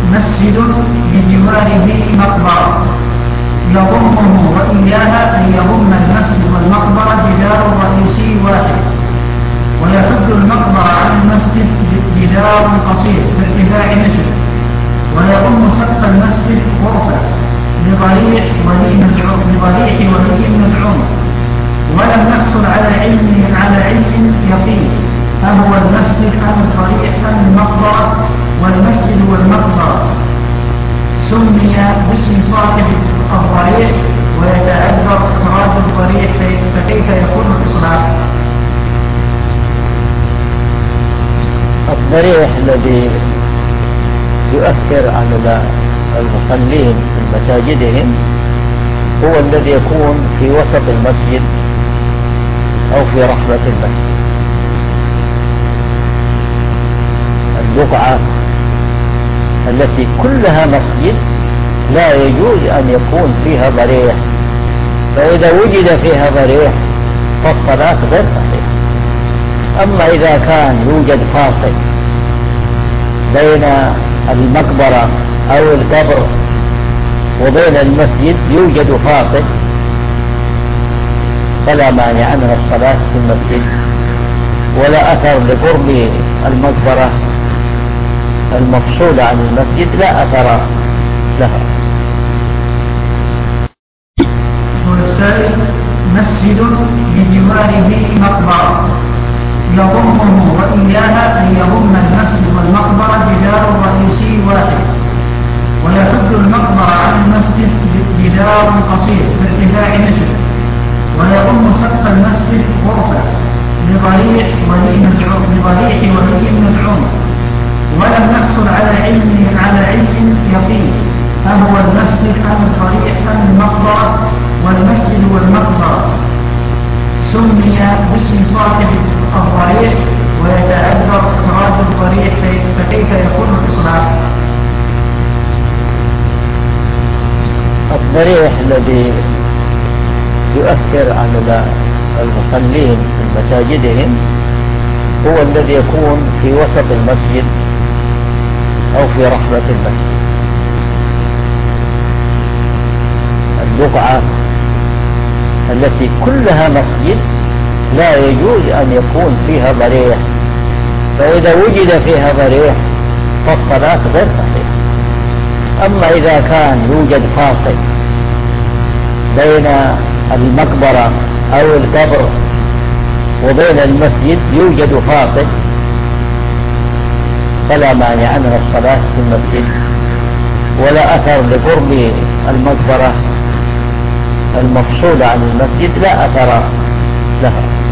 مسجد بجواره مقبرة يضمه وإياها أن يضم المسجد والمقبرة جدار رئيسي واحد، ويحد المقبرة عن المسجد جدار قصير بارتفاع متر، ويضم سقف المسجد غرفة لضريح ولي مدعوم. ولم نحصل على علم يقين أهو المسجد أم الضريح أم المقبرة، والمسجد والمقبرة سمي باسم صاحب الضريح ويتعذر إخراج الضريح، فكيف يكون الإصلاح؟ الضريح الذي يؤثر على المصلين في مساجدهم هو الذي يكون في وسط المسجد أو في رحبة المسجد. البقعة التي كلها مسجد لا يجوز أن يكون فيها ضريح، فإذا وجد فيها ضريح فالصلاة غير صحيحة. أما إذا كان يوجد فاصل بين المقبرة أو القبر وبين المسجد يوجد فاصل فلا مانع من الصلاة في المسجد، ولا أثر لقرب المقبرة المفصولة عن المسجد لا أثر لها. والسائل مسجد بجواره مقبرة يضمه وإياها أن يضم المسجد والمقبرة جدار رئيسي واحد، ويحد المقبرة عن المسجد جدار قصير بارتفاع متر، ويضم سقف المسجد غرفة لضريح ولي مدعوم. ولم نحصل على علم يقين أهو المسجد أم الضريح أم المقبرة، والمسجد والمقبرة سمي باسم صاحب الضريح ويتعذر إخراج الضريح، فكيف يكون الإصلاح؟ الضريح الذي يؤثر على المصلين في مساجدهم هو الذي يكون في وسط المسجد أو في رحبة المسجد. البقعة التي كلها مسجد لا يجوز أن يكون فيها ضريح، فإذا وجد فيها ضريح فالصلاة غير صحيحة. أما إذا كان يوجد فاصل بين المقبرة أو القبر وبين المسجد يوجد فاصل فلا مانع من الصلاة في المسجد، ولا أثر لقرب المقبرة المفصولة عن المسجد لا أثر لها.